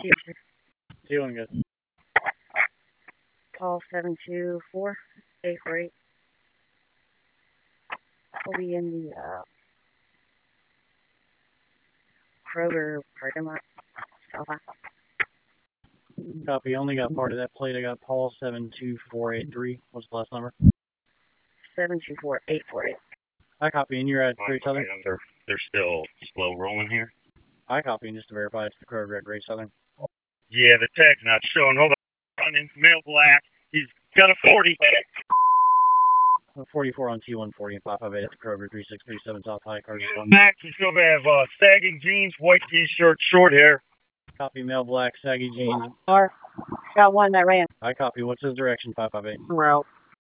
T1. T1 good. Call 724-848. We'll be in the Kroger parking lot. South. Copy. Only got part of that plate. I got Paul 72483. What's the last number? 724-848. I copy, and you're at Great Southern? They're still slow rolling here. I copy, and just to verify it's the Kroger at Great Southern. Yeah, the tag's not showing. Hold on. Running male black. He's got a 40. 44 on T140 and 558 at the Kroger 3637 South High. Cars is Max, he's going to have sagging jeans, white t-shirt, short hair. Copy, male black, saggy jeans. Got one that ran. I copy. What's his direction? 558. Route.